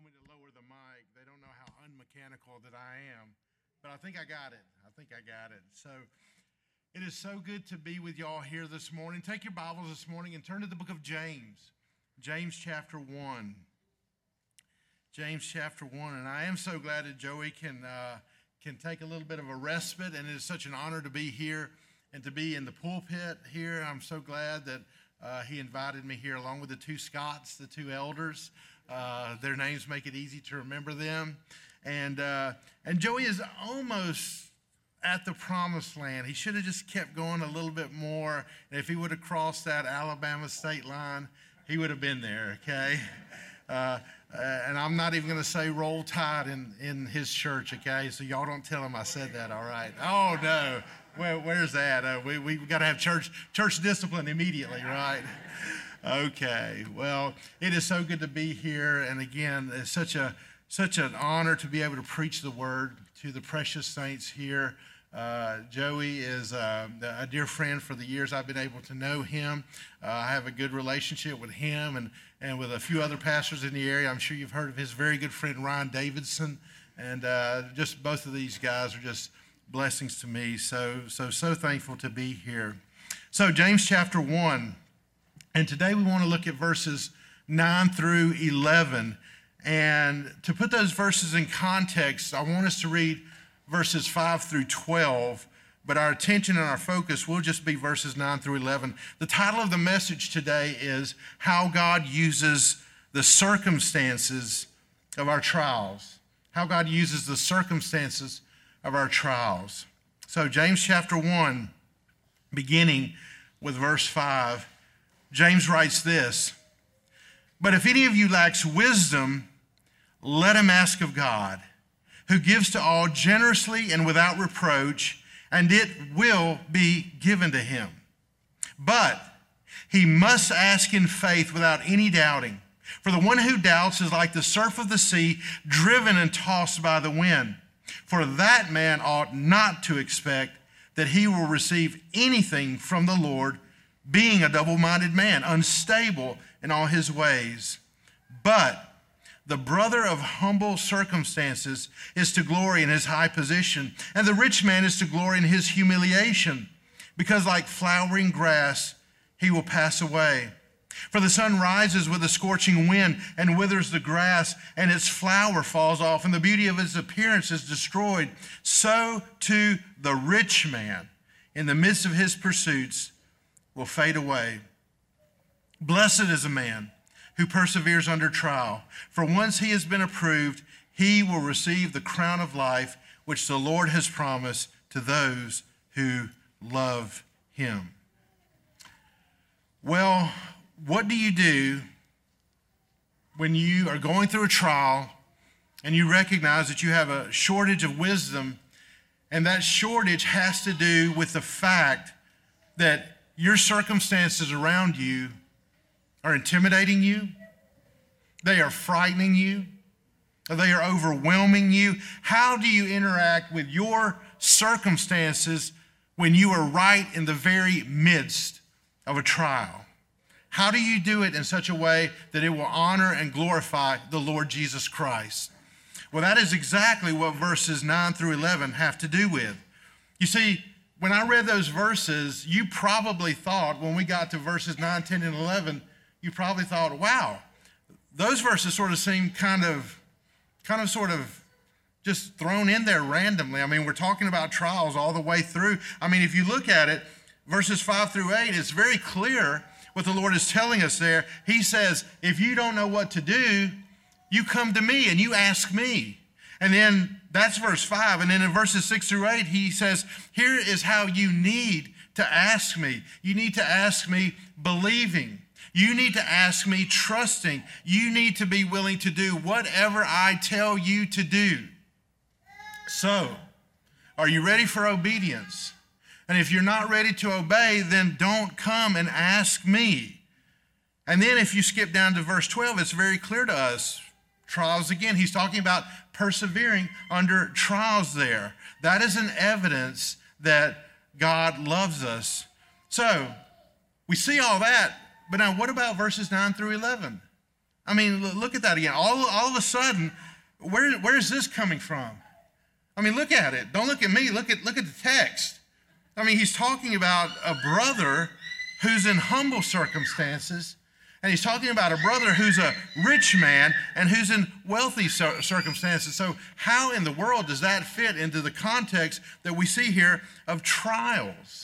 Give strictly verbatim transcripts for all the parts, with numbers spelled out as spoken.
told me to lower the mic. They don't know how unmechanical that I am, but I think I got it. I think I got it. So it is so good to be with y'all here this morning. Take your Bibles this morning and turn to the book of James, James chapter one. James chapter one, and I am so glad that Joey can uh, can take a little bit of a respite, and it is such an honor to be here and to be in the pulpit here. I'm so glad that uh, he invited me here along with the two Scotts, the two elders. Uh, their names make it easy to remember them. And uh, and Joey is almost at the promised land. He should have just kept going a little bit more. And if he would have crossed that Alabama state line, he would have been there, okay? Uh, uh, and I'm not even going to say roll tide in, in his church, okay? So y'all don't tell him I said that, all right? Oh, no. Where, where's that? Uh, we we got to have church church discipline immediately, right? Okay. Well, it is so good to be here, and again, it's such a such an honor to be able to preach the word to the precious saints here. Uh, Joey is uh, a dear friend for the years I've been able to know him. Uh, I have a good relationship with him and, and with a few other pastors in the area. I'm sure you've heard of his very good friend Ryan Davidson, and uh, just both of these guys are just blessings to me. So, so, so thankful to be here. So James chapter one, and today we want to look at verses nine through eleven. And to put those verses in context, I want us to read verses five through twelve, but our attention and our focus will just be verses nine through eleven. The title of the message today is How God Uses the Circumstances of Our Trials. How God uses the circumstances of our trials. So James chapter one, beginning with verse five, James writes this: "But if any of you lacks wisdom, let him ask of God, who gives to all generously and without reproach, and it will be given to him. But he must ask in faith without any doubting. For the one who doubts is like the surf of the sea, driven and tossed by the wind. For that man ought not to expect that he will receive anything from the Lord, being a double-minded man, unstable in all his ways. But the brother of humble circumstances is to glory in his high position, and the rich man is to glory in his humiliation, because like flowering grass, he will pass away. For the sun rises with a scorching wind and withers the grass, and its flower falls off, and the beauty of its appearance is destroyed. So too the rich man, in the midst of his pursuits, will fade away. Blessed is a man who perseveres under trial, for once he has been approved, he will receive the crown of life which the Lord has promised to those who love him." Well, what do you do when you are going through a trial and you recognize that you have a shortage of wisdom, and that shortage has to do with the fact that your circumstances around you are intimidating you, they are frightening you, or they are overwhelming you? How do you interact with your circumstances when you are right in the very midst of a trial? How do you do it in such a way that it will honor and glorify the Lord Jesus Christ? Well, that is exactly what verses nine through eleven have to do with. You see, when I read those verses, you probably thought, when we got to verses nine, ten, and eleven, you probably thought, wow, those verses sort of seem kind of, kind of sort of just thrown in there randomly. I mean, we're talking about trials all the way through. I mean, if you look at it, verses five through eight, it's very clear what the Lord is telling us there. He says, if you don't know what to do, you come to me and you ask me. And then that's verse five. And then in verses six through eight, he says, here is how you need to ask me. You need to ask me believing. You need to ask me trusting. You need to be willing to do whatever I tell you to do. So, are you ready for obedience? And if you're not ready to obey, then don't come and ask me. And then if you skip down to verse twelve, it's very clear to us. Trials again. He's talking about persevering under trials there. That is an evidence that God loves us. So, we see all that, but now what about verses nine through eleven? I mean, look at that again. All, all of a sudden, where, where is this coming from? I mean, look at it. Don't look at me. Look at, look at the text. I mean, he's talking about a brother who's in humble circumstances, and he's talking about a brother who's a rich man and who's in wealthy circumstances. So how in the world does that fit into the context that we see here of trials?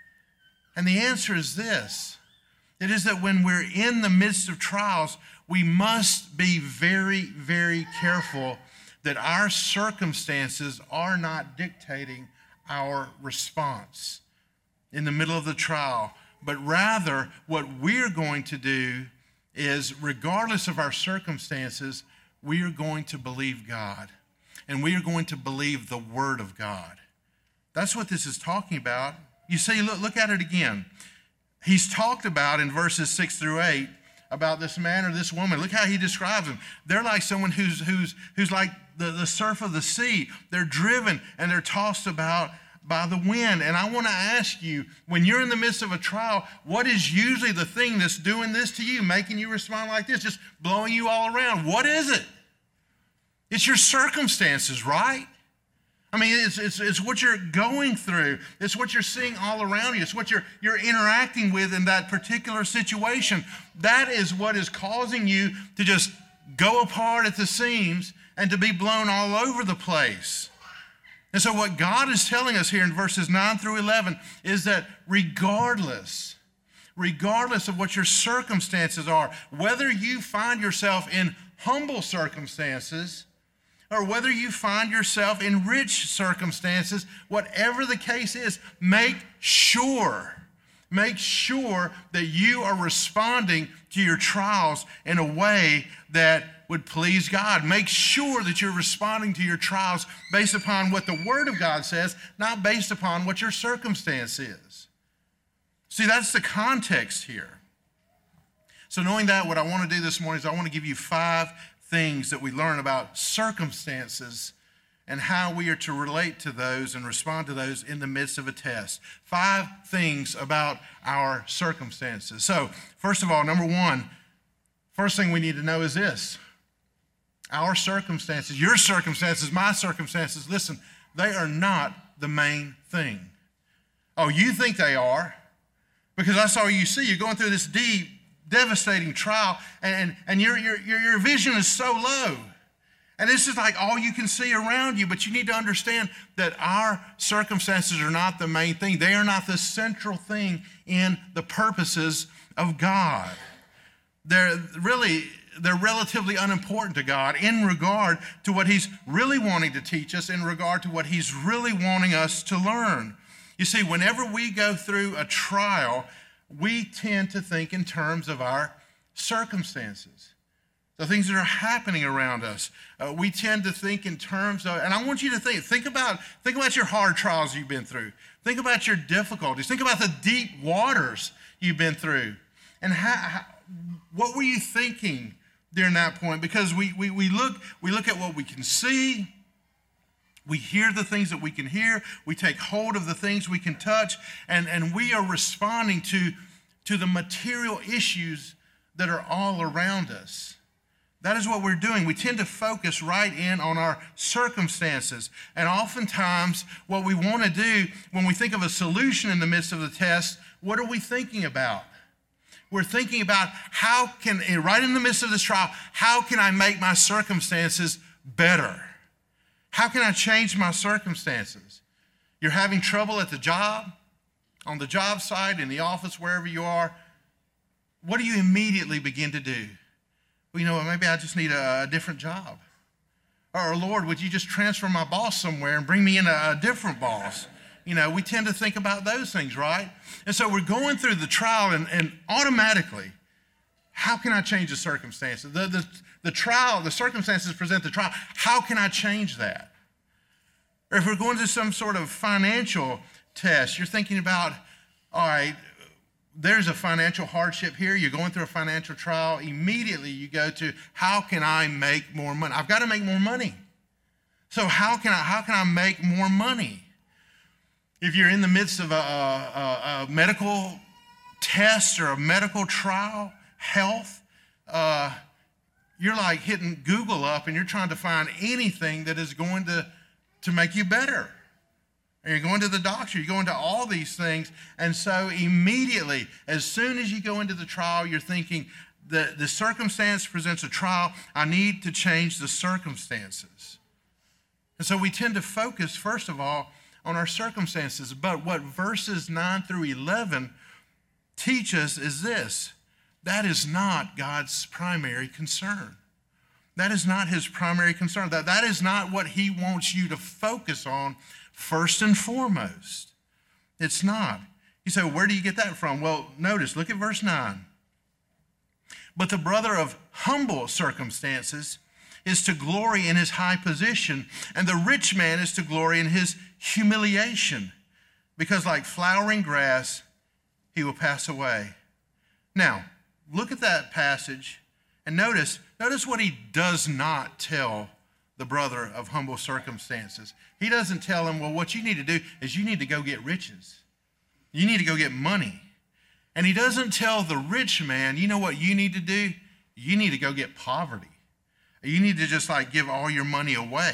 And the answer is this. It is that when we're in the midst of trials, we must be very, very careful that our circumstances are not dictating our response in the middle of the trial. But rather, what we're going to do is, regardless of our circumstances, we are going to believe God. And we are going to believe the Word of God. That's what this is talking about. You see, look, look at it again. He's talked about in verses six through eight about this man or this woman. Look how he describes them. They're like someone who's, who's, who's like the, the surf of the sea. They're driven and they're tossed about by the wind. And I want to ask you, when you're in the midst of a trial, what is usually the thing that's doing this to you, making you respond like this, just blowing you all around? What is it? It's your circumstances, right? I mean, it's, it's, it's what you're going through. It's what you're seeing all around you. It's what you're, you're interacting with in that particular situation. That is what is causing you to just go apart at the seams and to be blown all over the place. And so what God is telling us here in verses nine through eleven is that regardless, regardless of what your circumstances are, whether you find yourself in humble circumstances or whether you find yourself in rich circumstances, whatever the case is, make sure, make sure that you are responding to your trials in a way that would please God. Make sure that you're responding to your trials based upon what the Word of God says, not based upon what your circumstance is. See, that's the context here. So knowing that, what I want to do this morning is I want to give you five things that we learn about circumstances and how we are to relate to those and respond to those in the midst of a test. Five things about our circumstances. So, first of all, number one, first thing we need to know is this. Our circumstances, your circumstances, my circumstances, listen, they are not the main thing. Oh, you think they are, because that's all you see. You're going through this deep, devastating trial, and, and your, your, your vision is so low. And this is like all you can see around you, but you need to understand that our circumstances are not the main thing. They are not the central thing in the purposes of God. They're really, they're relatively unimportant to God in regard to what he's really wanting to teach us, in regard to what he's really wanting us to learn. You see, whenever we go through a trial, we tend to think in terms of our circumstances, the things that are happening around us. Uh, we tend to think in terms of, and I want you to think, think about, think about your hard trials you've been through. Think about your difficulties. Think about the deep waters you've been through. And how, how, what were you thinking during that point? Because we, we, we, look, we look at what we can see. We hear the things that we can hear. We take hold of the things we can touch. And, and we are responding to, to the material issues that are all around us. That is what we're doing. We tend to focus right in on our circumstances. And oftentimes, what we want to do when we think of a solution in the midst of the test, what are we thinking about? We're thinking about how can, right in the midst of this trial, how can I make my circumstances better? How can I change my circumstances? You're having trouble at the job, on the job site, in the office, wherever you are. What do you immediately begin to do? Well, you know what, maybe I just need a, a different job. Or, Lord, would you just transfer my boss somewhere and bring me in a, a different boss? You know, we tend to think about those things, right? And so we're going through the trial, and, and automatically, how can I change the circumstances? The, the, the trial, the circumstances present the trial. How can I change that? Or if we're going to some sort of financial test, you're thinking about, all right, there's a financial hardship here. You're going through a financial trial. Immediately you go to, how can I make more money? I've got to make more money. So how can I, how can I make more money? If you're in the midst of a, a, a medical test or a medical trial, health, uh, you're like hitting Google up and you're trying to find anything that is going to, to make you better. And you're going to the doctor, you're going to all these things. And so immediately, as soon as you go into the trial, you're thinking, the, the circumstance presents a trial. I need to change the circumstances. And so we tend to focus, first of all, on our circumstances. But what verses nine through eleven teach us is this: that is not God's primary concern. That is not his primary concern. That, that is not what he wants you to focus on first and foremost. It's not. You say, where do you get that from? Well, notice, look at verse nine. But the brother of humble circumstances is to glory in his high position, and the rich man is to glory in his humiliation, because like flowering grass, he will pass away. Now, look at that passage and notice, notice what he does not tell the brother of humble circumstances. He doesn't tell him, well, what you need to do is you need to go get riches. You need to go get money. And he doesn't tell the rich man, you know what you need to do? You need to go get poverty. You need to just like give all your money away.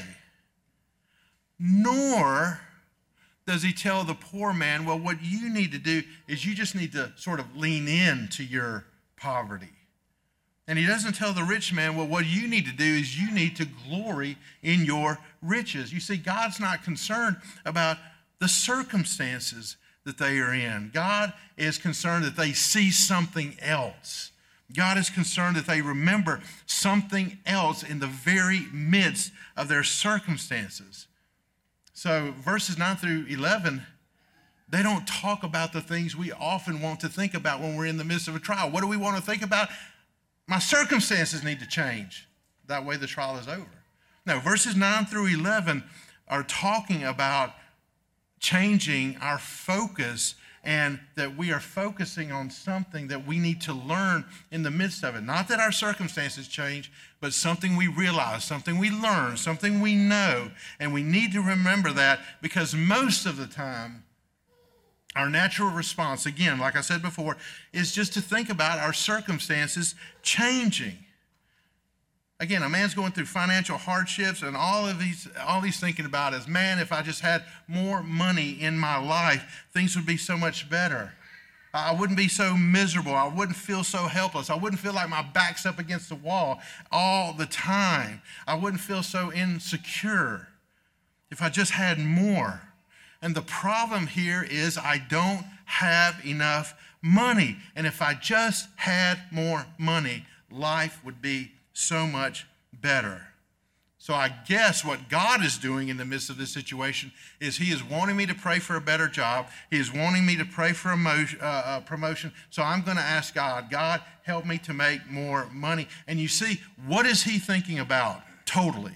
Nor does he tell the poor man, well, what you need to do is you just need to sort of lean into your poverty. And he doesn't tell the rich man, well, what you need to do is you need to glory in your riches. You see, God's not concerned about the circumstances that they are in. God is concerned that they see something else. God is concerned that they remember something else in the very midst of their circumstances. So verses nine through eleven, they don't talk about the things we often want to think about when we're in the midst of a trial. What do we want to think about? My circumstances need to change. That way the trial is over. No, verses nine through eleven are talking about changing our focus, and that we are focusing on something that we need to learn in the midst of it. Not that our circumstances change, but something we realize, something we learn, something we know. And we need to remember that, because most of the time, our natural response, again, like I said before, is just to think about our circumstances changing. Again, a man's going through financial hardships, and all of these, all he's thinking about is, man, if I just had more money in my life, things would be so much better. I wouldn't be so miserable. I wouldn't feel so helpless. I wouldn't feel like my back's up against the wall all the time. I wouldn't feel so insecure if I just had more. And the problem here is I don't have enough money. And if I just had more money, life would be so much better. So I guess what God is doing in the midst of this situation is he is wanting me to pray for a better job. He is wanting me to pray for a motion, uh, a promotion. So I'm going to ask God, God, help me to make more money. And you see, what is he thinking about totally?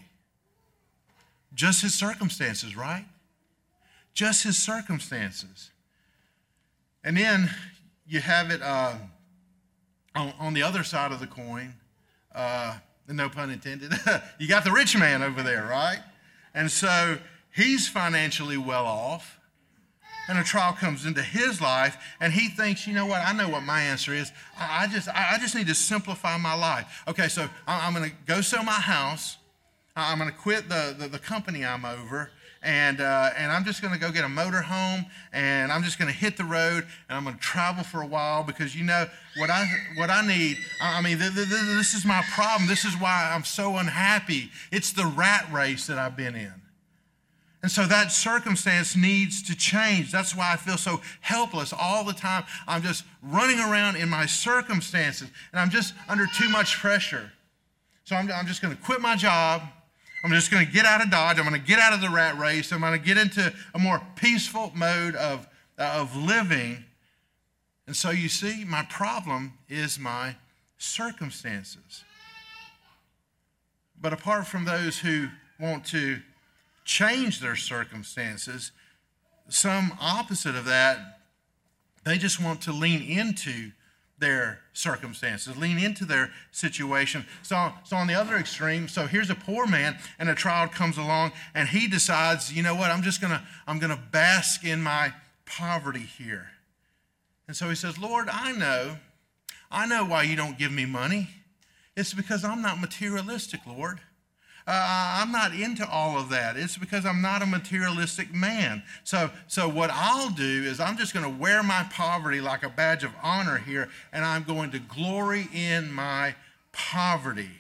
Just his circumstances, right? Just his circumstances. And then you have it uh, on, on the other side of the coin. Uh, no pun intended. You got the rich man over there, right? And so he's financially well off, and a trial comes into his life, and he thinks, you know what? I know what my answer is. I, I just, I, I just need to simplify my life. Okay, so I, I'm going to go sell my house. I'm going to quit the, the the company I'm over. And uh, and I'm just going to go get a motor home, and I'm just going to hit the road, and I'm going to travel for a while, because you know what I what I need. I mean, th- th- th- this is my problem. This is why I'm so unhappy. It's the rat race that I've been in. And so that circumstance needs to change. That's why I feel so helpless all the time. I'm just running around in my circumstances, and I'm just under too much pressure. So I'm, I'm just going to quit my job. I'm just going to get out of Dodge. I'm going to get out of the rat race. I'm going to get into a more peaceful mode of, uh, of living. And so you see, my problem is my circumstances. But apart from those who want to change their circumstances, some opposite of that, they just want to lean into their circumstances, lean into their situation. So, so on the other extreme, so here's a poor man, and a trial comes along, and he decides, you know what, I'm just gonna, I'm gonna bask in my poverty here. And so he says, Lord, I know, I know why you don't give me money. It's because I'm not materialistic, Lord. Uh, I'm not into all of that. It's because I'm not a materialistic man. So, so what I'll do is I'm just going to wear my poverty like a badge of honor here, and I'm going to glory in my poverty.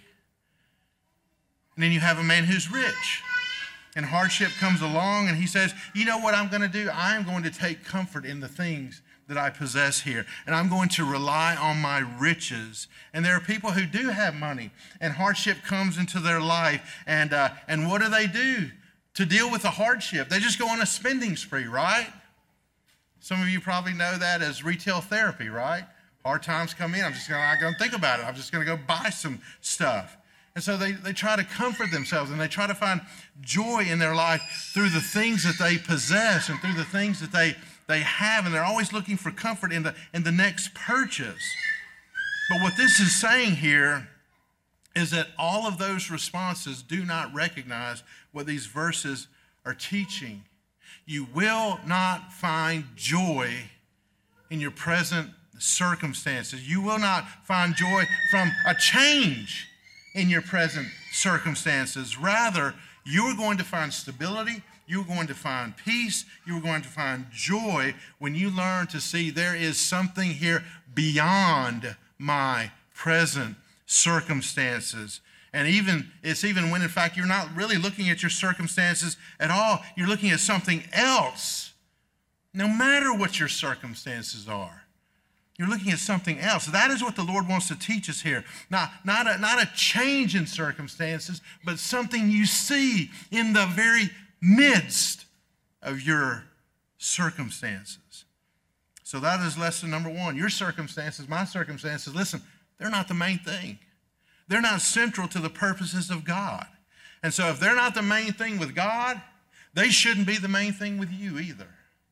And then you have a man who's rich, and hardship comes along, and he says, you know what I'm going to do? I'm going to take comfort in the things that I possess here, and I'm going to rely on my riches. And there are people who do have money, and hardship comes into their life, and uh, and what do they do to deal with the hardship? They just go on a spending spree, right? Some of you probably know that as retail therapy, right? Hard times come in, I'm just gonna, not going to think about it. I'm just going to go buy some stuff. And so they, they try to comfort themselves, and they try to find joy in their life through the things that they possess and through the things that they they have, and they're always looking for comfort in the in the next purchase. But what this is saying here is that all of those responses do not recognize what these verses are teaching. You will not find joy in your present circumstances. You will not find joy from a change in your present circumstances. Rather, you're going to find stability. You're going to find peace. You're going to find joy when you learn to see there is something here beyond my present circumstances. And even it's even when, in fact, you're not really looking at your circumstances at all. You're looking at something else, no matter what your circumstances are. You're looking at something else. That is what the Lord wants to teach us here. Not, not, a, not a change in circumstances, but something you see in the very midst of your circumstances. So that is lesson number one. Your circumstances, my circumstances, listen, they're not the main thing. They're not central to the purposes of God. And so if they're not the main thing with God, they shouldn't be the main thing with you either.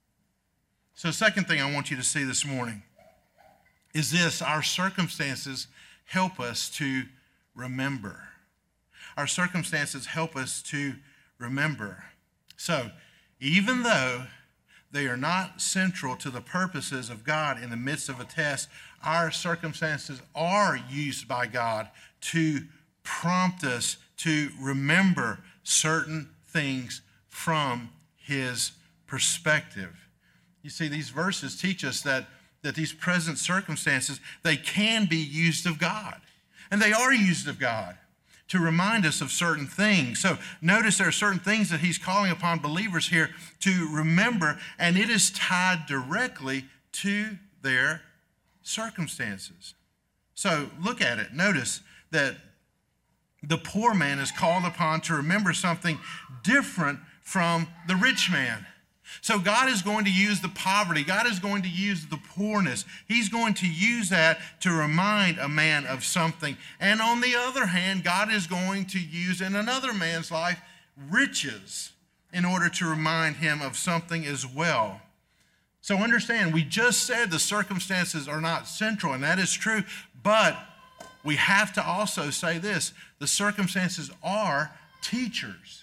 So second thing I want you to see this morning is this: our circumstances help us to remember. Our circumstances help us to remember. So, even though they are not central to the purposes of God in the midst of a test, our circumstances are used by God to prompt us to remember certain things from His perspective. You see, these verses teach us that, that these present circumstances, they can be used of God. And they are used of God to remind us of certain things. So notice there are certain things that he's calling upon believers here to remember, and it is tied directly to their circumstances. So look at it. Notice that the poor man is called upon to remember something different from the rich man. So God is going to use the poverty. God is going to use the poorness. He's going to use that to remind a man of something. And on the other hand, God is going to use in another man's life riches in order to remind him of something as well. So understand, we just said the circumstances are not central, and that is true. But we have to also say this: the circumstances are teachers.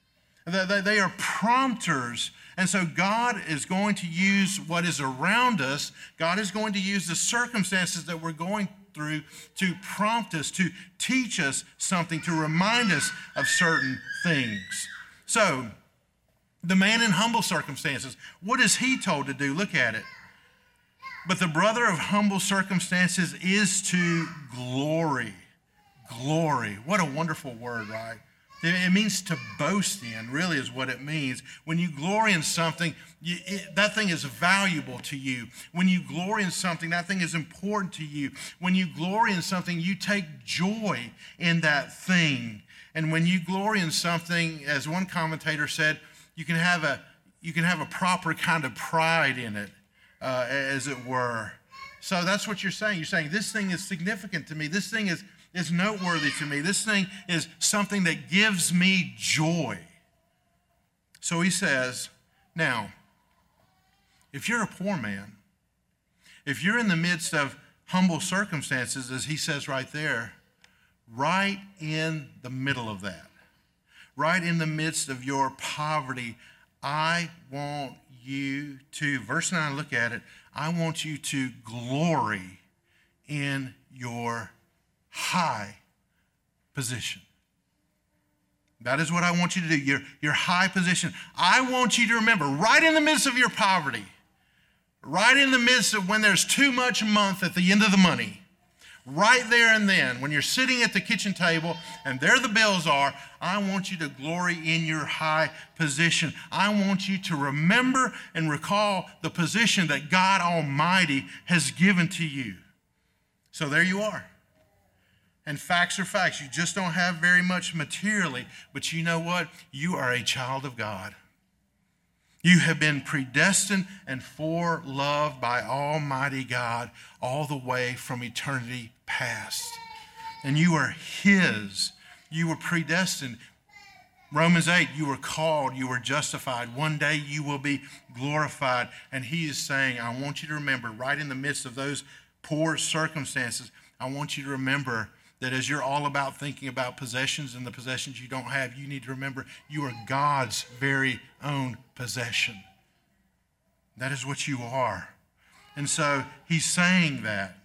They are prompters. And so God is going to use what is around us. God is going to use the circumstances that we're going through to prompt us, to teach us something, to remind us of certain things. So, the man in humble circumstances, what is he told to do? Look at it. But the brother of humble circumstances is to glory. Glory. What a wonderful word, right? It means to boast in, really is what it means. When you glory in something, you, it, that thing is valuable to you. When you glory in something, that thing is important to you. When you glory in something, you take joy in that thing. And when you glory in something, as one commentator said, you can have a, you can have a proper kind of pride in it, uh, as it were. So that's what you're saying. You're saying, this thing is significant to me. This thing is is noteworthy to me. This thing is something that gives me joy. So he says, now, if you're a poor man, if you're in the midst of humble circumstances, as he says right there, right in the middle of that, right in the midst of your poverty, I want you to, verse nine, look at it, I want you to glory in your high position. That is what I want you to do, your, your high position. I want you to remember, right in the midst of your poverty, right in the midst of when there's too much a month at the end of the money, right there and then, when you're sitting at the kitchen table and there the bills are, I want you to glory in your high position. I want you to remember and recall the position that God Almighty has given to you. So there you are. And facts are facts. You just don't have very much materially, but you know what? You are a child of God. You have been predestined and foreloved by Almighty God all the way from eternity past. And you are His. You were predestined. Romans eight, you were called, you were justified. One day you will be glorified. And He is saying, I want you to remember, right in the midst of those poor circumstances, I want you to remember that as you're all about thinking about possessions and the possessions you don't have, you need to remember you are God's very own possession. That is what you are. And so He's saying that.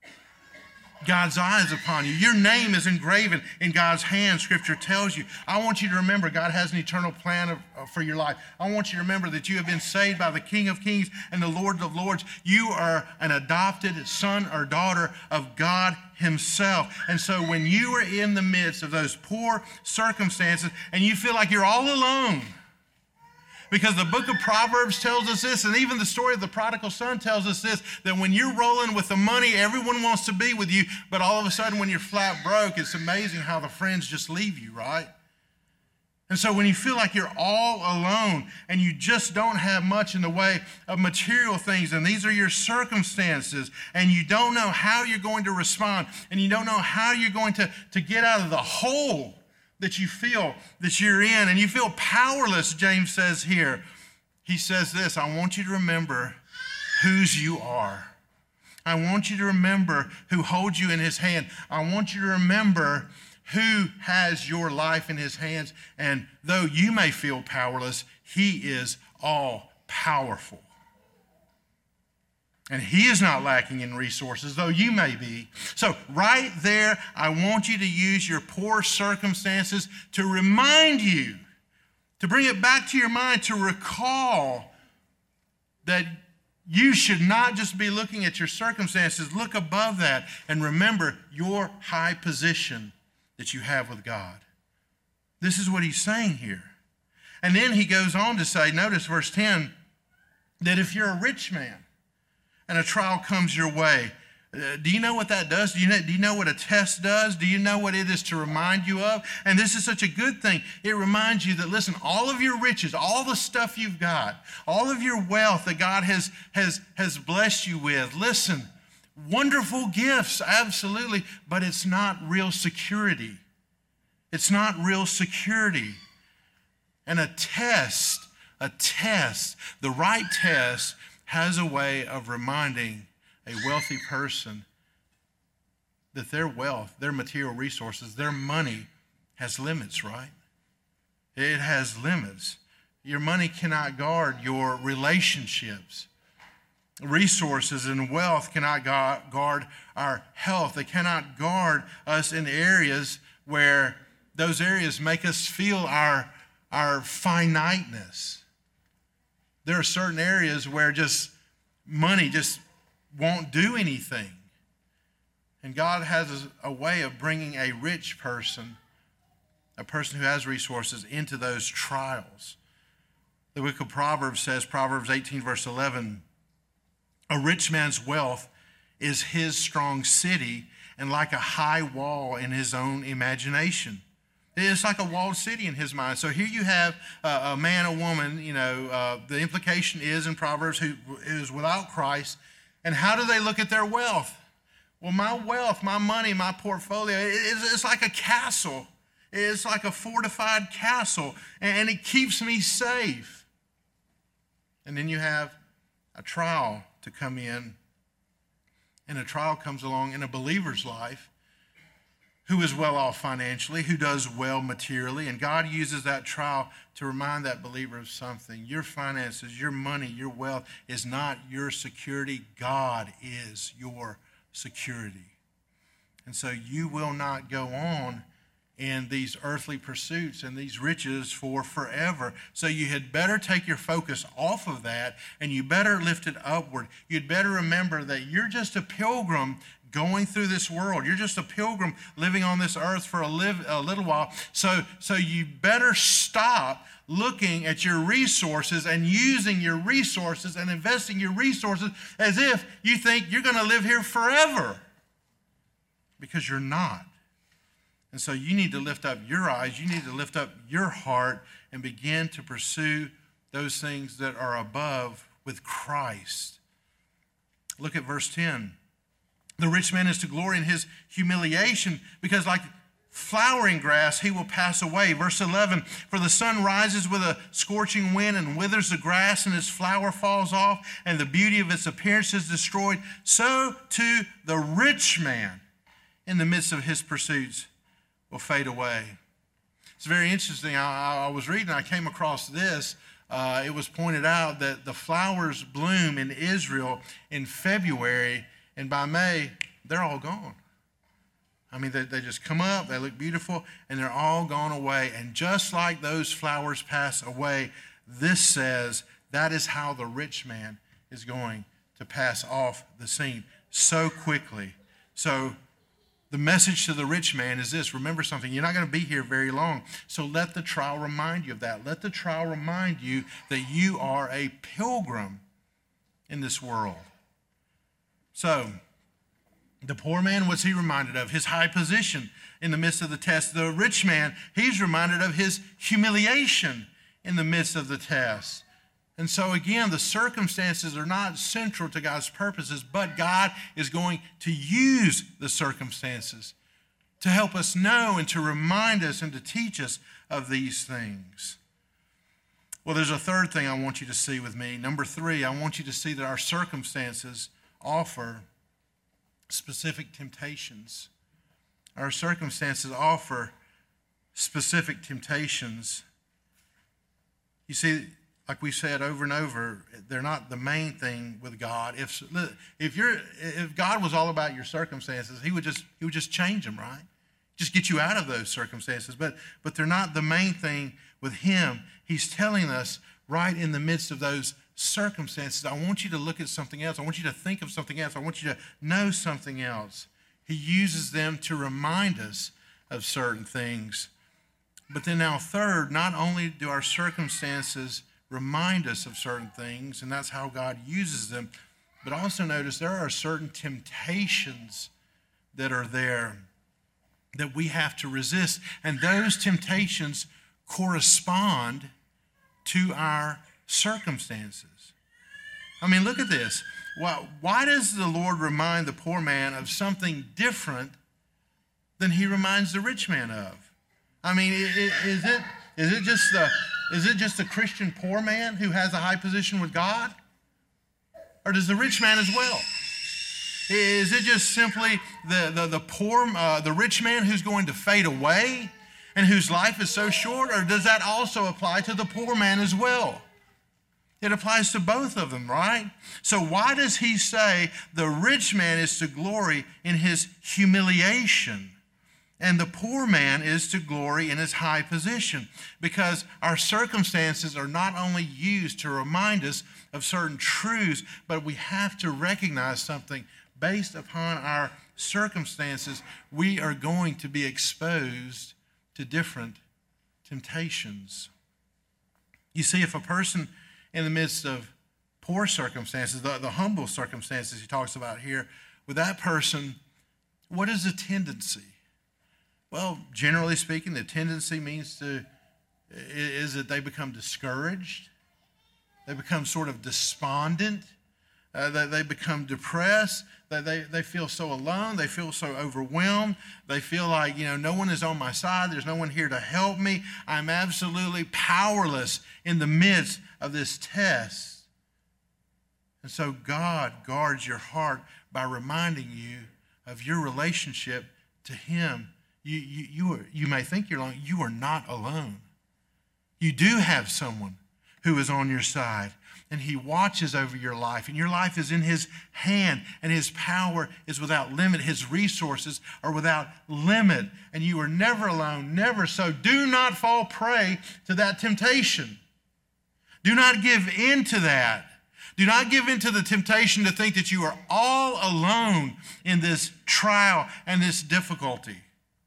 God's eye is upon you. Your name is engraven in God's hand, Scripture tells you. I want you to remember God has an eternal plan of, uh, for your life. I want you to remember that you have been saved by the King of Kings and the Lord of Lords. You are an adopted son or daughter of God Himself. And so when you are in the midst of those poor circumstances and you feel like you're all alone, because the book of Proverbs tells us this, and even the story of the prodigal son tells us this, that when you're rolling with the money, everyone wants to be with you, but all of a sudden when you're flat broke, it's amazing how the friends just leave you, right? And so when you feel like you're all alone and you just don't have much in the way of material things, and these are your circumstances, and you don't know how you're going to respond, and you don't know how you're going to, to get out of the hole that you feel that you're in, and you feel powerless, James says here. He says this, I want you to remember whose you are. I want you to remember who holds you in His hand. I want you to remember who has your life in His hands, and though you may feel powerless, He is all powerful. And He is not lacking in resources, though you may be. So right there, I want you to use your poor circumstances to remind you, to bring it back to your mind, to recall that you should not just be looking at your circumstances. Look above that and remember your high position that you have with God. This is what He's saying here. And then He goes on to say, notice verse ten, that if you're a rich man, and a trial comes your way, uh, do you know what that does? Do you know, do you know what a test does? Do you know what it is to remind you of? And this is such a good thing. It reminds you that, listen, all of your riches, all the stuff you've got, all of your wealth that God has, has, has blessed you with, listen, wonderful gifts, absolutely, but it's not real security. It's not real security. And a test, a test, the right test, has a way of reminding a wealthy person that their wealth, their material resources, their money has limits, right? It has limits. Your money cannot guard your relationships. Resources and wealth cannot guard our health. They cannot guard us in areas where those areas make us feel our, our finiteness. There are certain areas where just money just won't do anything. And God has a way of bringing a rich person, a person who has resources, into those trials. The book of Proverbs says, Proverbs eighteen, verse eleven, a rich man's wealth is his strong city, and like a high wall in his own imagination. It's like a walled city in his mind. So here you have uh, a man, a woman, you know, uh, the implication is in Proverbs who is without Christ. And how do they look at their wealth? Well, my wealth, my money, my portfolio, it, it's, it's like a castle. It's like a fortified castle, and, and it keeps me safe. And then you have a trial to come in, and a trial comes along in a believer's life who is well off financially, who does well materially, and God uses that trial to remind that believer of something. Your finances, your money, your wealth is not your security. God is your security. And so you will not go on in these earthly pursuits and these riches for forever. So you had better take your focus off of that, and you better lift it upward. You'd better remember that you're just a pilgrim going through this world. You're just a pilgrim living on this earth for a, live, a little while. So, so you better stop looking at your resources and using your resources and investing your resources as if you think you're going to live here forever, because you're not. And so you need to lift up your eyes, you need to lift up your heart and begin to pursue those things that are above with Christ. Look at verse ten. The rich man is to glory in his humiliation, because like flowering grass, he will pass away. Verse eleven, for the sun rises with a scorching wind and withers the grass, and its flower falls off, and the beauty of its appearance is destroyed. So too the rich man in the midst of his pursuits will fade away. It's very interesting. I, I was reading, I came across this. Uh, it was pointed out that the flowers bloom in Israel in February, and by May, they're all gone. I mean, they, they just come up, they look beautiful, and they're all gone away. And just like those flowers pass away, this says that is how the rich man is going to pass off the scene so quickly. So the message to the rich man is this: remember something, you're not going to be here very long. So let the trial remind you of that. Let the trial remind you that you are a pilgrim in this world. So, the poor man, what's he reminded of? His high position in the midst of the test. The rich man, he's reminded of his humiliation in the midst of the test. And so again, the circumstances are not central to God's purposes, but God is going to use the circumstances to help us know and to remind us and to teach us of these things. Well, there's a third thing I want you to see with me. Number three, I want you to see that our circumstances offer specific temptations. Our circumstances offer specific temptations. You see, like we said over and over, they're not the main thing with God. If if you're if God was all about your circumstances, he would just he would just change them, right? Just get you out of those circumstances. But but they're not the main thing with him. He's telling us right in the midst of those circumstances, I want you to look at something else. I want you to think of something else. I want you to know something else. He uses them to remind us of certain things. But then now third, not only do our circumstances remind us of certain things, and that's how God uses them, but also notice there are certain temptations that are there that we have to resist. And those temptations correspond to our circumstances. I mean, look at this. Why, why does the Lord remind the poor man of something different than he reminds the rich man of? I mean, is it is it just the is it just the Christian poor man who has a high position with God, or does the rich man as well? Is it just simply the the the poor uh, the rich man who's going to fade away and whose life is so short, or does that also apply to the poor man as well? It applies to both of them, right? So why does he say the rich man is to glory in his humiliation and the poor man is to glory in his high position? Because our circumstances are not only used to remind us of certain truths, but we have to recognize something. Based upon our circumstances, we are going to be exposed to different temptations. You see, if a person in the midst of poor circumstances, the, the humble circumstances he talks about here, with that person, what is the tendency? Well, generally speaking, the tendency means to is that they become discouraged. They become sort of despondent. Uh, they, they become depressed. They, they, they feel so alone. They feel so overwhelmed. They feel like, you know, no one is on my side. There's no one here to help me. I'm absolutely powerless in the midst of this test. And so God guards your heart by reminding you of your relationship to him. You, you, you, are, you may think you're alone. You are not alone. You do have someone who is on your side. And he watches over your life, and your life is in his hand, and his power is without limit. His resources are without limit, and you are never alone, never. So do not fall prey to that temptation. Do not give in to that. Do not give in to the temptation to think that you are all alone in this trial and this difficulty.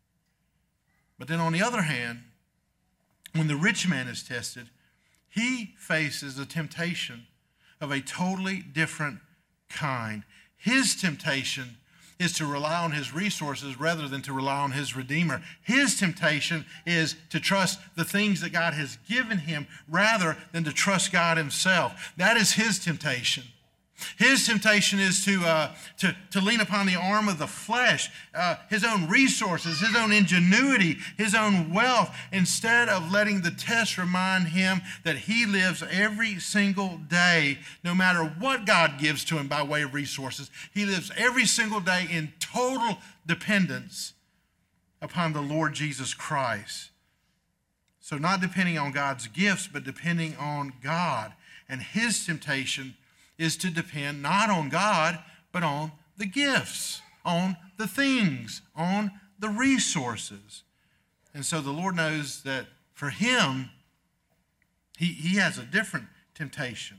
But then on the other hand, when the rich man is tested, he faces a temptation of a totally different kind. His temptation is to rely on his resources rather than to rely on his Redeemer. His temptation is to trust the things that God has given him rather than to trust God himself. That is his temptation. His temptation is to, uh, to, to lean upon the arm of the flesh, uh, his own resources, his own ingenuity, his own wealth, instead of letting the test remind him that he lives every single day, no matter what God gives to him by way of resources. He lives every single day in total dependence upon the Lord Jesus Christ. So not depending on God's gifts, but depending on God. And his temptation is to depend not on God, but on the gifts, on the things, on the resources. And so the Lord knows that for him, he, he has a different temptation.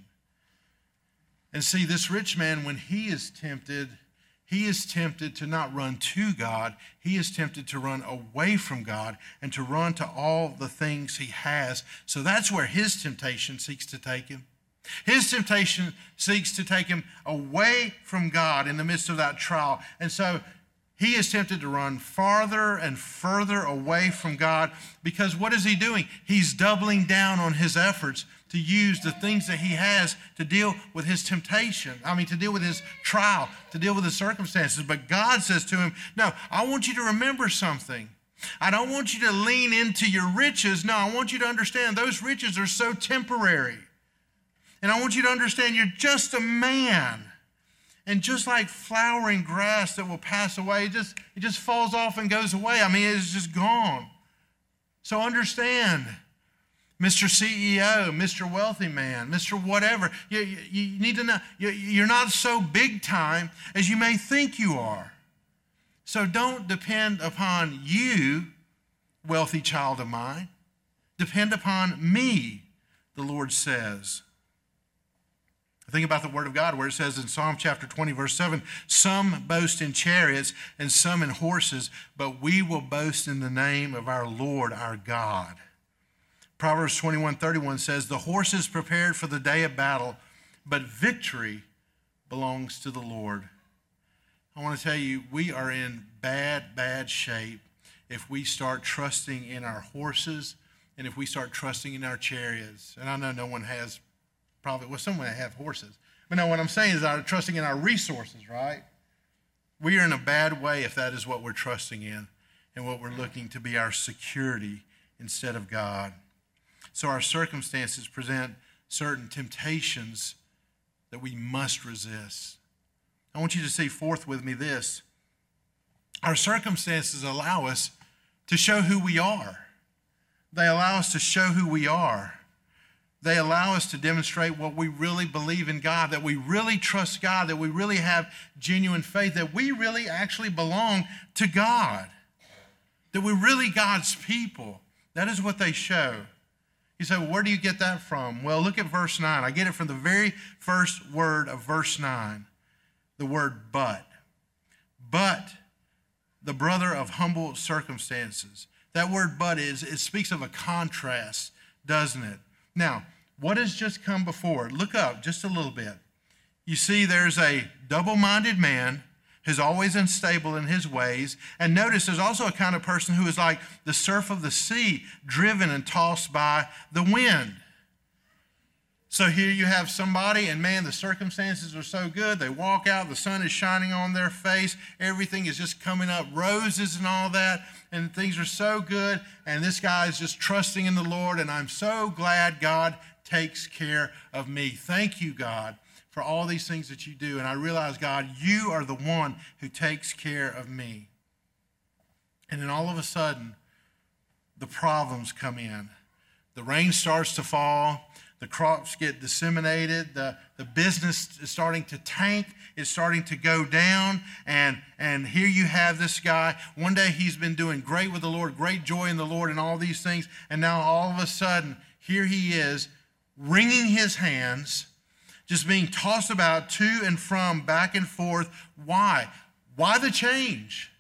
And see, this rich man, when he is tempted, he is tempted to not run to God. He is tempted to run away from God and to run to all the things he has. So that's where his temptation seeks to take him. His temptation seeks to take him away from God in the midst of that trial. And so he is tempted to run farther and further away from God because what is he doing? He's doubling down on his efforts to use the things that he has to deal with his temptation. I mean, to deal with his trial, to deal with his circumstances. But God says to him, no, I want you to remember something. I don't want you to lean into your riches. No, I want you to understand those riches are so temporary. And I want you to understand you're just a man. And just like flowering grass that will pass away, it just, it just falls off and goes away. I mean, it's just gone. So understand, Mister C E O, Mister Wealthy Man, Mister Whatever, you, you, you need to know you, you're not so big time as you may think you are. So don't depend upon you, wealthy child of mine. Depend upon me, the Lord says. Think about the word of God where it says in Psalm chapter twenty, verse seven, some boast in chariots and some in horses, but we will boast in the name of our Lord, our God. Proverbs twenty-one, thirty-one says, the horse is prepared for the day of battle, but victory belongs to the Lord. I want to tell you, we are in bad, bad shape if we start trusting in our horses and if we start trusting in our chariots. And I know no one has Probably, well, some may have horses. But no, what I'm saying is our trusting in our resources, right? We are in a bad way if that is what we're trusting in and what we're looking to be our security instead of God. So our circumstances present certain temptations that we must resist. I want you to see forth with me this. Our circumstances allow us to show who we are. They allow us to show who we are. They allow us to demonstrate what we really believe in God, that we really trust God, that we really have genuine faith, that we really actually belong to God, that we're really God's people. That is what they show. You say, well, where do you get that from? Well, look at verse nine. I get it from the very first word of verse nine, the word but. But the brother of humble circumstances. That word but is, it speaks of a contrast, doesn't it? Now, what has just come before? Look up just a little bit. You see there's a double-minded man who's always unstable in his ways. And notice there's also a kind of person who is like the surf of the sea, driven and tossed by the wind. So here you have somebody, and man, the circumstances are so good. They walk out, the sun is shining on their face. Everything is just coming up, roses and all that, and things are so good. And this guy is just trusting in the Lord, and I'm so glad God takes care of me. Thank you, God, for all these things that you do. And I realize, God, you are the one who takes care of me. And then all of a sudden, the problems come in. The rain starts to fall. The crops get disseminated. The, the business is starting to tank. It's starting to go down. And, and here you have this guy. One day he's been doing great with the Lord, great joy in the Lord and all these things. And now all of a sudden, here he is, wringing his hands, just being tossed about to and from, back and forth. Why? Why the change?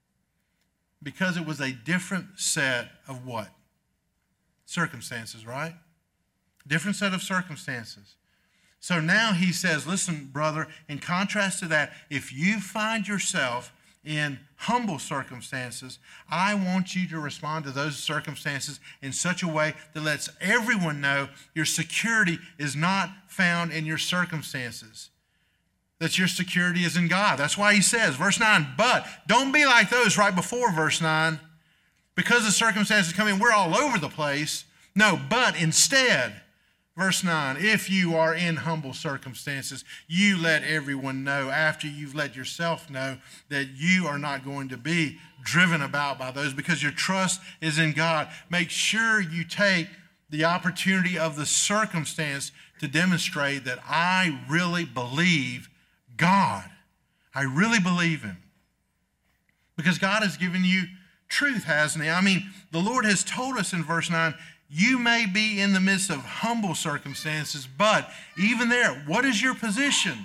Because it was a different set of what? Circumstances, right? Different set of circumstances. So now he says, listen, brother, in contrast to that, if you find yourself in humble circumstances, I want you to respond to those circumstances in such a way that lets everyone know your security is not found in your circumstances, that your security is in God. That's why he says, verse nine, but don't be like those right before verse nine. Because the circumstances come in, we're all over the place. No, but instead, verse nine, if you are in humble circumstances, you let everyone know after you've let yourself know that you are not going to be driven about by those because your trust is in God. Make sure you take the opportunity of the circumstance to demonstrate that I really believe God. I really believe him. Because God has given you truth, hasn't he? I mean, the Lord has told us in verse nine, you may be in the midst of humble circumstances, but even there, what is your position?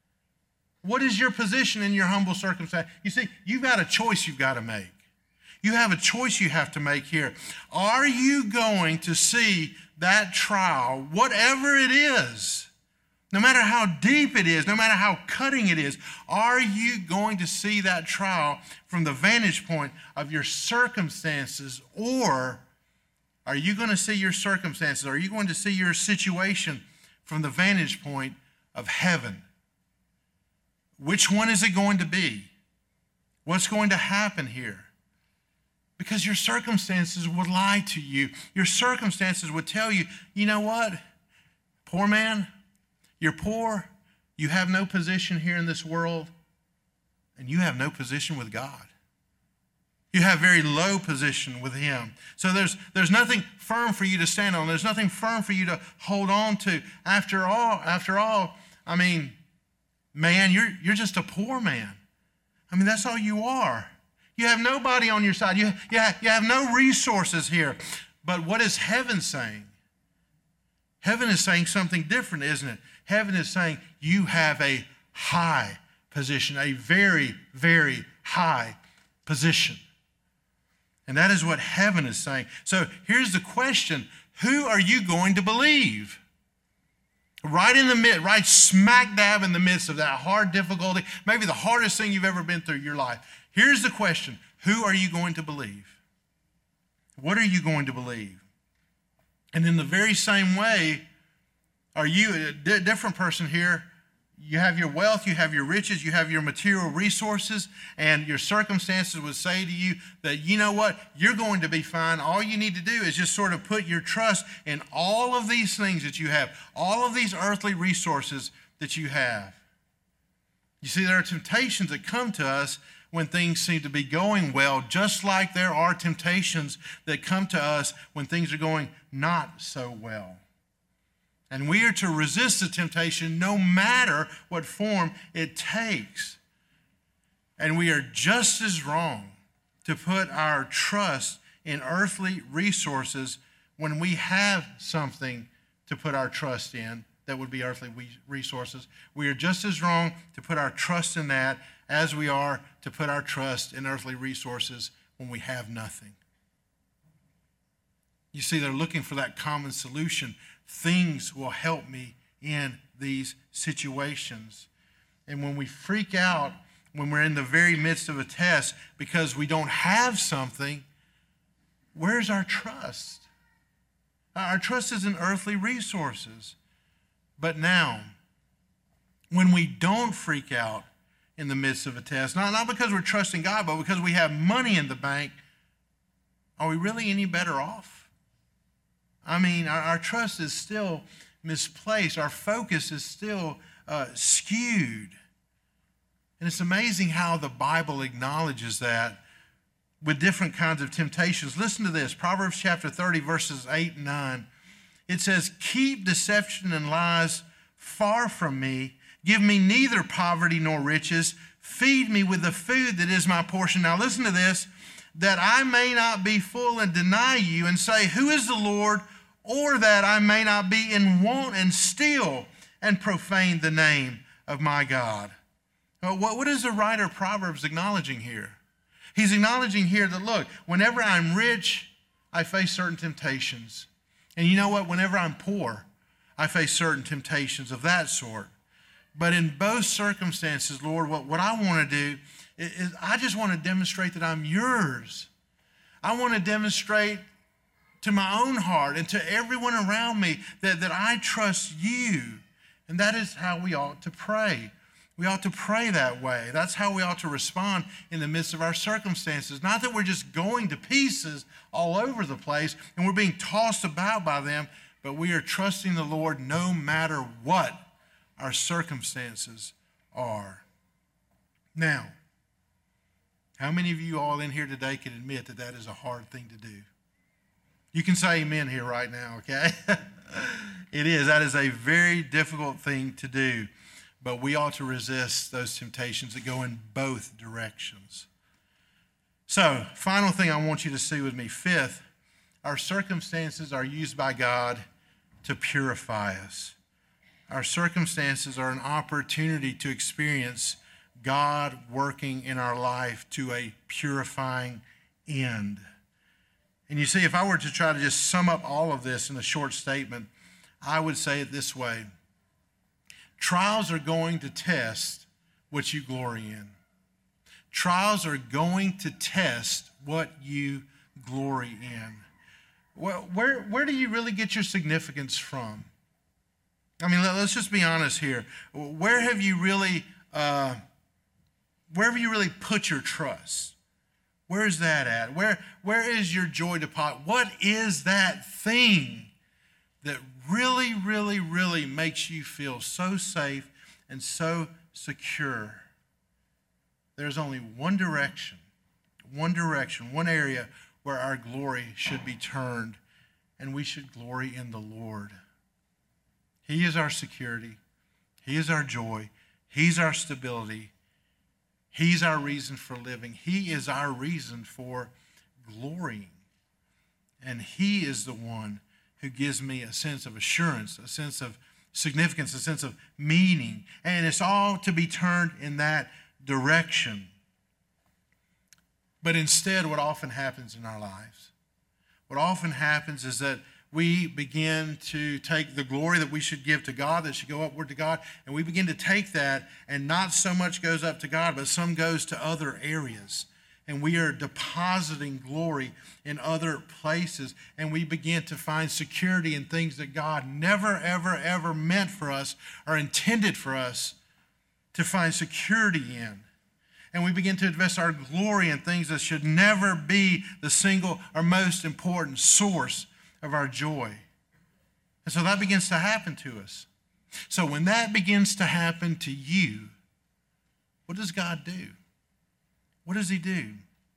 What is your position in your humble circumstance? You see, you've got a choice you've got to make. You have a choice you have to make here. Are you going to see that trial, whatever it is, no matter how deep it is, no matter how cutting it is, are you going to see that trial from the vantage point of your circumstances, or are you going to see your circumstances? Are you going to see your situation from the vantage point of heaven? Which one is it going to be? What's going to happen here? Because your circumstances would lie to you. Your circumstances would tell you, you know what? Poor man, you're poor. You have no position here in this world, and you have no position with God. You have very low position with him. So there's, there's nothing firm for you to stand on. There's nothing firm for you to hold on to. After all, after all, I mean, man, you're, you're just a poor man. I mean, that's all you are. You have nobody on your side. You, you, have, you have no resources here. But what is heaven saying? Heaven is saying something different, isn't it? Heaven is saying you have a high position, a very, very high position. And that is what heaven is saying. So here's the question. Who are you going to believe? Right in the mid, right smack dab in the midst of that hard difficulty, maybe the hardest thing you've ever been through in your life. Here's the question. Who are you going to believe? What are you going to believe? And in the very same way, are you a d- different person here? You have your wealth, you have your riches, you have your material resources, and your circumstances would say to you that, you know what, you're going to be fine. All you need to do is just sort of put your trust in all of these things that you have, all of these earthly resources that you have. You see, there are temptations that come to us when things seem to be going well, just like there are temptations that come to us when things are going not so well. And we are to resist the temptation no matter what form it takes. And we are just as wrong to put our trust in earthly resources when we have something to put our trust in that would be earthly resources. We are just as wrong to put our trust in that as we are to put our trust in earthly resources when we have nothing. You see, they're looking for that common solution. Things will help me in these situations. And when we freak out, when we're in the very midst of a test because we don't have something, where's our trust? Our trust is in earthly resources. But now, when we don't freak out in the midst of a test, not, not because we're trusting God, but because we have money in the bank, are we really any better off? I mean, our, our trust is still misplaced. Our focus is still uh, skewed. And it's amazing how the Bible acknowledges that with different kinds of temptations. Listen to this, Proverbs chapter thirty, verses eight and nine. It says, keep deception and lies far from me. Give me neither poverty nor riches. Feed me with the food that is my portion. Now listen to this, that I may not be full and deny you and say, who is the Lord? Or that I may not be in want and steal and profane the name of my God. Well, what, what is the writer of Proverbs acknowledging here? He's acknowledging here that, look, whenever I'm rich, I face certain temptations. And you know what? Whenever I'm poor, I face certain temptations of that sort. But in both circumstances, Lord, what, what I want to do is, is I just want to demonstrate that I'm yours. I want to demonstrate to my own heart and to everyone around me that, that I trust you. And that is how we ought to pray. We ought to pray that way. That's how we ought to respond in the midst of our circumstances. Not that we're just going to pieces all over the place and we're being tossed about by them, but we are trusting the Lord no matter what our circumstances are. Now, how many of you all in here today can admit that that is a hard thing to do? You can say amen here right now, okay? It is. That is a very difficult thing to do. But we ought to resist those temptations that go in both directions. So, final thing I want you to see with me. Fifth, our circumstances are used by God to purify us. Our circumstances are an opportunity to experience God working in our life to a purifying end. And you see, if I were to try to just sum up all of this in a short statement, I would say it this way. Trials are going to test what you glory in. Trials are going to test what you glory in. Well, where, where do you really get your significance from? I mean, let's just be honest here. Where have you really, uh, where have you really put your trust? Where is that at? Where, where is your joy deposit? What is that thing that really, really, really makes you feel so safe and so secure? There's only one direction, one direction, one area where our glory should be turned, and we should glory in the Lord. He is our security. He is our joy. He's our stability. He's our reason for living. He is our reason for glorying. And he is the one who gives me a sense of assurance, a sense of significance, a sense of meaning. And it's all to be turned in that direction. But instead, what often happens in our lives, what often happens is that we begin to take the glory that we should give to God, that should go upward to God, and we begin to take that, and not so much goes up to God, but some goes to other areas. And we are depositing glory in other places, and we begin to find security in things that God never, ever, ever meant for us or intended for us to find security in. And we begin to invest our glory in things that should never be the single or most important source of our joy. And so that begins to happen to us. So when that begins to happen to you, what does God do? What does he do?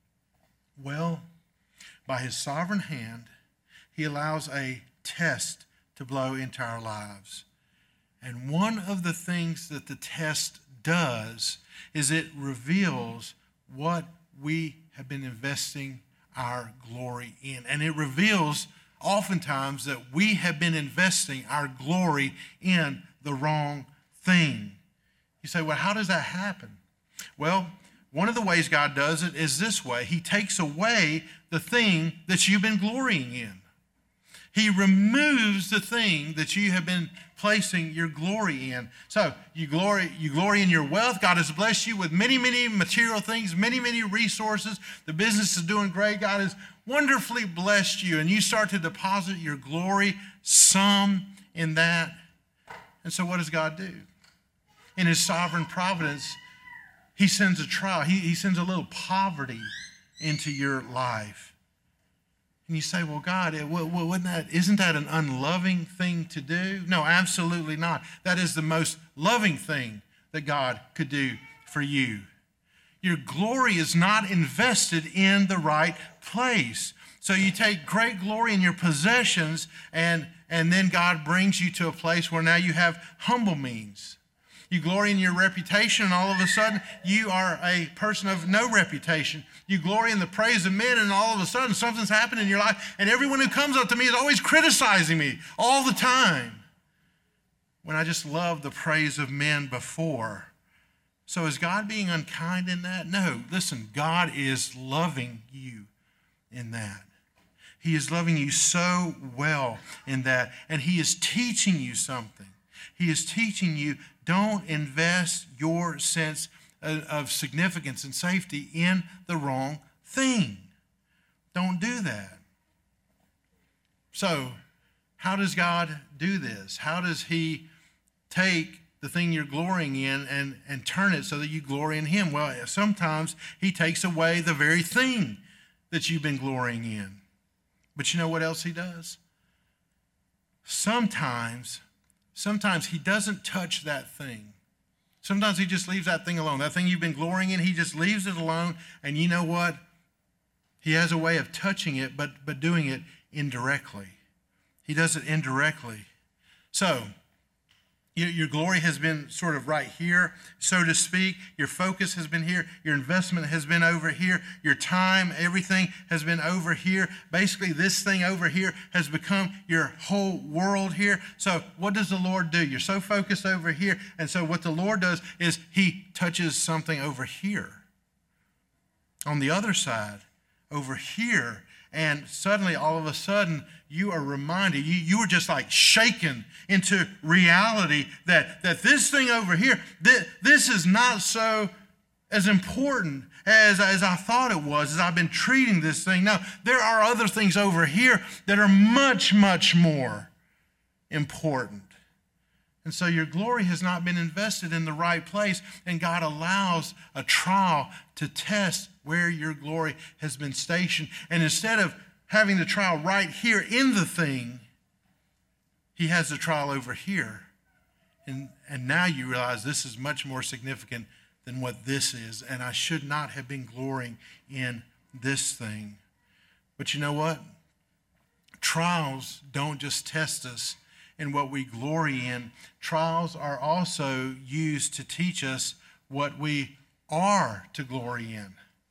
Well, by his sovereign hand, he allows a test to blow into our lives. And one of the things that the test does is it reveals what we have been investing our glory in. And it reveals oftentimes that we have been investing our glory in the wrong thing. You say, well, how does that happen? Well, one of the ways God does it is this way. He takes away the thing that you've been glorying in. He removes the thing that you have been placing your glory in. So you glory, you glory in your wealth. God has blessed you with many, many material things, many, many resources. The business is doing great. God has wonderfully blessed you. And you start to deposit your glory, some in that. And so what does God do? In his sovereign providence, he sends a trial. He, he sends a little poverty into your life. And you say, well, God, it, wouldn't that, isn't that an unloving thing to do? No, absolutely not. That is the most loving thing that God could do for you. Your glory is not invested in the right place. So you take great glory in your possessions, and, And then God brings you to a place where now you have humble means. You glory in your reputation, and all of a sudden, you are a person of no reputation. You glory in the praise of men, and all of a sudden, something's happened in your life, and everyone who comes up to me is always criticizing me all the time, when I just loved the praise of men before. So is God being unkind in that? No. Listen, God is loving you in that. He is loving you so well in that, and he is teaching you something. He is teaching you, don't invest your sense of, of significance and safety in the wrong thing. Don't do that. So, how does God do this? How does he take the thing you're glorying in and, and turn it so that you glory in him? Well, sometimes he takes away the very thing that you've been glorying in. But you know what else he does? Sometimes, sometimes he doesn't touch that thing. Sometimes he just leaves that thing alone. That thing you've been glorying in, he just leaves it alone. And you know what? He has a way of touching it, but, but doing it indirectly. He does it indirectly. So, your, your glory has been sort of right here, so to speak. Your focus has been here. Your investment has been over here. Your time, everything has been over here. Basically, this thing over here has become your whole world here. So what does the Lord do? You're so focused over here. And so what the Lord does is he touches something over here. On the other side, over here. And suddenly, all of a sudden, you are reminded, you, you are just like shaken into reality that, that this thing over here, this, this is not so as important as, as I thought it was, as I've been treating this thing. No, there are other things over here that are much, much more important. And so your glory has not been invested in the right place, and God allows a trial to test where your glory has been stationed. And instead of having the trial right here in the thing, he has the trial over here. And, and now you realize this is much more significant than what this is, and I should not have been glorying in this thing. But you know what? Trials don't just test us in what we glory in. Trials are also used to teach us what we are to glory in.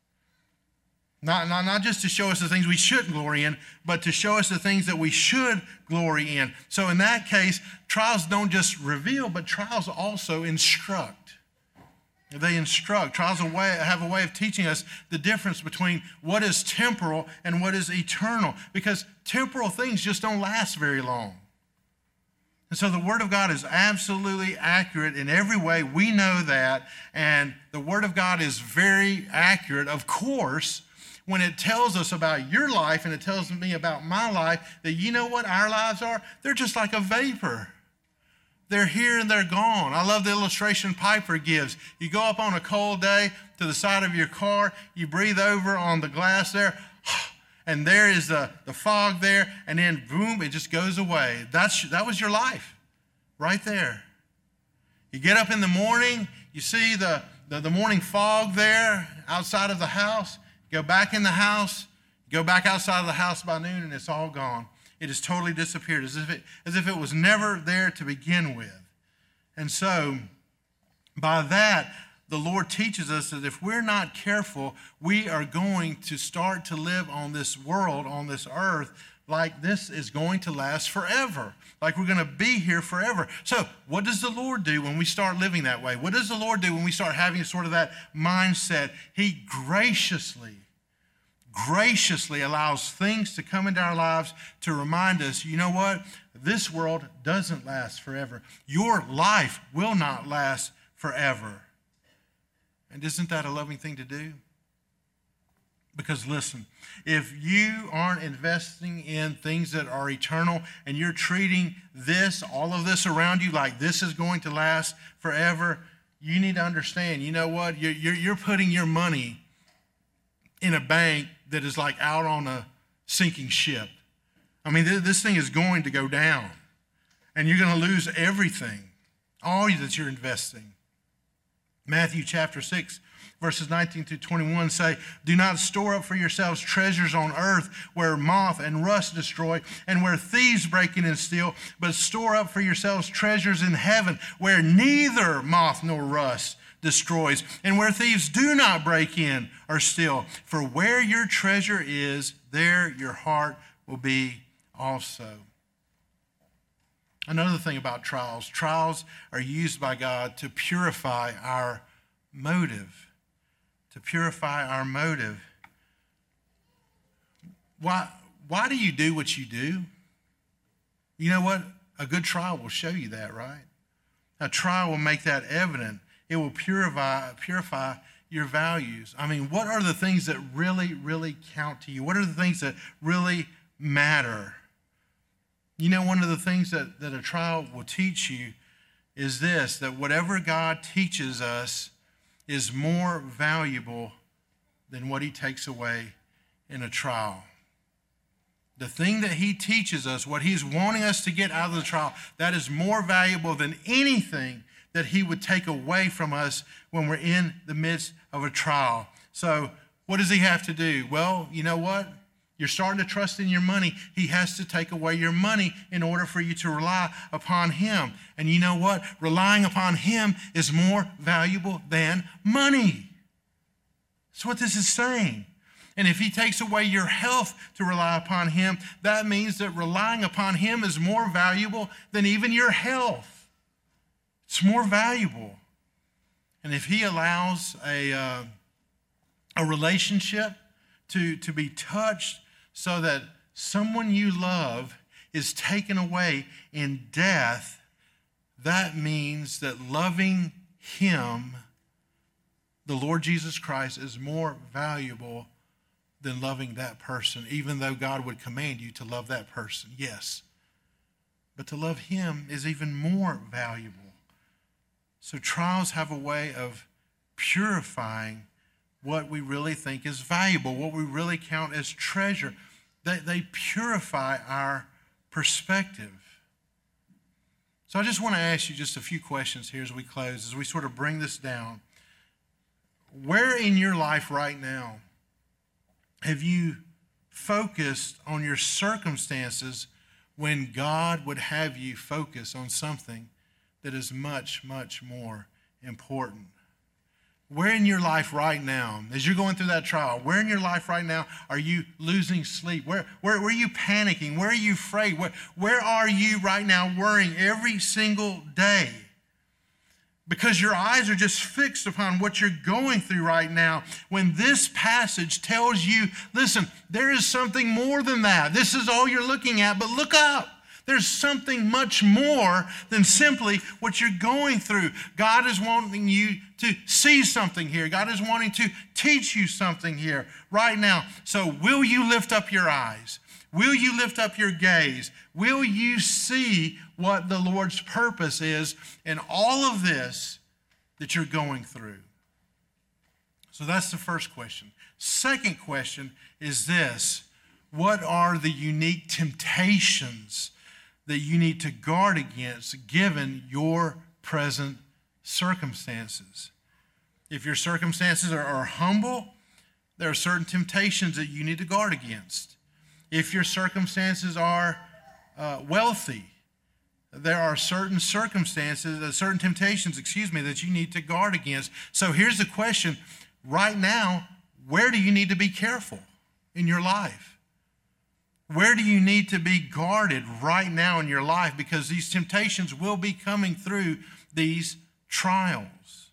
Not, not, not just to show us the things we shouldn't glory in, but to show us the things that we should glory in. So in that case, trials don't just reveal, but trials also instruct. They instruct. Trials have a way of teaching us the difference between what is temporal and what is eternal, because temporal things just don't last very long. And so the Word of God is absolutely accurate in every way. We know that. And the Word of God is very accurate, of course, when it tells us about your life and it tells me about my life, that you know what our lives are? They're just like a vapor. They're here and they're gone. I love the illustration Piper gives. You go up on a cold day to the side of your car, you breathe over on the glass there, and there is the, the fog there, and then boom, it just goes away. That's, that was your life right there. You get up in the morning, you see the, the, the morning fog there outside of the house, go back in the house, go back outside of the house by noon, and it's all gone. It has totally disappeared, as if it, as if it was never there to begin with. And so, by that, the Lord teaches us that if we're not careful, we are going to start to live on this world, on this earth, like this is going to last forever. Like we're going to be here forever. So what does the Lord do when we start living that way? What does the Lord do when we start having sort of that mindset? He graciously, graciously allows things to come into our lives to remind us, you know what? This world doesn't last forever. Your life will not last forever. And isn't that a loving thing to do? Because listen, if you aren't investing in things that are eternal and you're treating this, all of this around you like this is going to last forever, you need to understand, you know what? You're, you're, you're putting your money in a bank that is like out on a sinking ship. I mean, th- this thing is going to go down, and you're going to lose everything, all that you're investing. Matthew chapter six verses nineteen through twenty-one say, do not store up for yourselves treasures on earth where moth and rust destroy and where thieves break in and steal, but store up for yourselves treasures in heaven where neither moth nor rust destroys and where thieves do not break in or steal. For where your treasure is, there your heart will be also. Another thing about trials, trials are used by God to purify our motive, to purify our motive. Why, why do you do what you do? You know what? A good trial will show you that, right? A trial will make that evident. It will purify, purify your values. I mean, what are the things that really, really count to you? What are the things that really matter? You know, one of the things that, that a trial will teach you is this, that whatever God teaches us is more valuable than what he takes away in a trial. The thing that he teaches us, what he's wanting us to get out of the trial, that is more valuable than anything that he would take away from us when we're in the midst of a trial. So what does he have to do? Well, you know what? You're starting to trust in your money. He has to take away your money in order for you to rely upon him. And you know what? Relying upon him is more valuable than money. That's what this is saying. And if he takes away your health to rely upon him, that means that relying upon him is more valuable than even your health. It's more valuable. And if he allows a, uh, a relationship to, to be touched so that someone you love is taken away in death, that means that loving him, the Lord Jesus Christ, is more valuable than loving that person, even though God would command you to love that person, yes. But to love him is even more valuable. So trials have a way of purifying what we really think is valuable, what we really count as treasure. They, they purify our perspective. So I just want to ask you just a few questions here as we close, as we sort of bring this down. Where in your life right now have you focused on your circumstances when God would have you focus on something that is much, much more important? Where in your life right now, as you're going through that trial, where in your life right now are you losing sleep? Where, where, where are you panicking? Where are you afraid? Where, where are you right now worrying every single day? Because your eyes are just fixed upon what you're going through right now. When this passage tells you, listen, there is something more than that. This is all you're looking at, but look up. There's something much more than simply what you're going through. God is wanting you to see something here. God is wanting to teach you something here right now. So will you lift up your eyes? Will you lift up your gaze? Will you see what the Lord's purpose is in all of this that you're going through? So that's the first question. Second question is this: what are the unique temptations that you need to guard against given your present circumstances? If your circumstances are, are humble, there are certain temptations that you need to guard against. If your circumstances are uh, wealthy, there are certain circumstances, uh, certain temptations, excuse me, that you need to guard against. So here's the question. Right now, where do you need to be careful in your life? Where do you need to be guarded right now in your life? Because these temptations will be coming through these trials.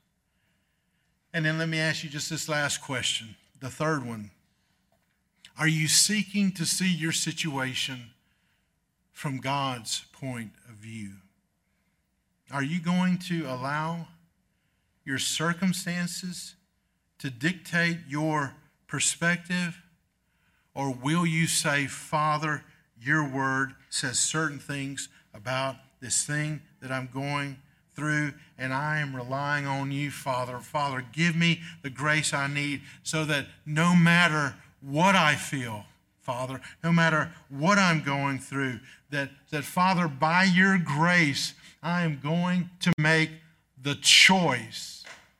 And then let me ask you just this last question, the third one. Are you seeking to see your situation from God's point of view? Are you going to allow your circumstances to dictate your perspective? Or will you say, Father, your word says certain things about this thing that I'm going through, and I am relying on you, Father. Father, give me the grace I need so that no matter what I feel, Father, no matter what I'm going through, that, that Father, by your grace, I am going to make the choice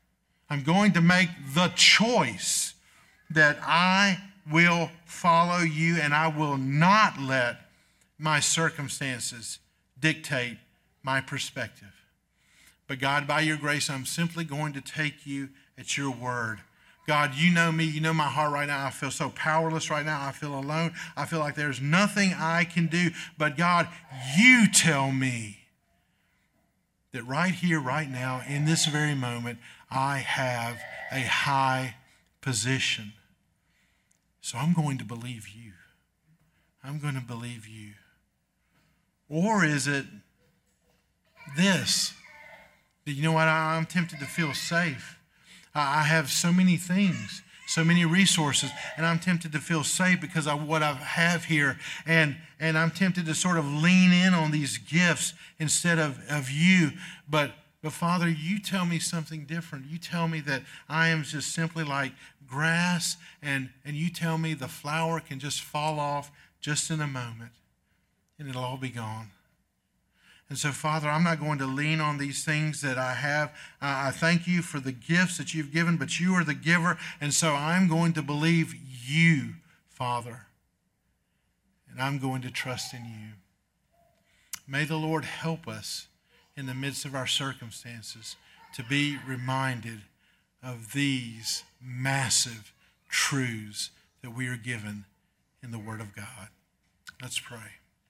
I'm going to make the choice that I will follow you and I will not let my circumstances dictate my perspective. But God, by your grace, I'm simply going to take you at your word. God, you know me. You know my heart right now. I feel so powerless right now. I feel alone. I feel like there's nothing I can do. But God, you tell me that right here, right now, in this very moment, I have a high position. So I'm going to believe you. I'm going to believe you. Or is it this? That, you know what, I'm tempted to feel safe. I have so many things, so many resources, and I'm tempted to feel safe because of what I have here. And, and I'm tempted to sort of lean in on these gifts instead of, of you. But, but Father, you tell me something different. You tell me that I am just simply like grass, and, and you tell me the flower can just fall off just in a moment, and it'll all be gone. And so, Father, I'm not going to lean on these things that I have. Uh, I thank you for the gifts that you've given, but you are the giver. And so I'm going to believe you, Father. And I'm going to trust in you. May the Lord help us in the midst of our circumstances to be reminded of these massive truths that we are given in the Word of God. Let's pray.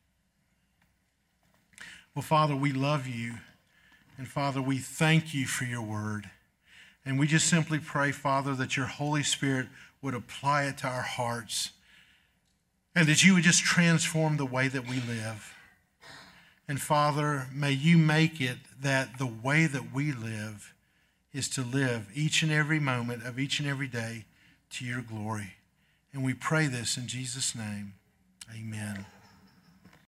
Well, Father, we love you. And, Father, we thank you for your word. And we just simply pray, Father, that your Holy Spirit would apply it to our hearts and that you would just transform the way that we live. And, Father, may you make it that the way that we live is to live each and every moment of each and every day to your glory. And we pray this in Jesus' name. Amen.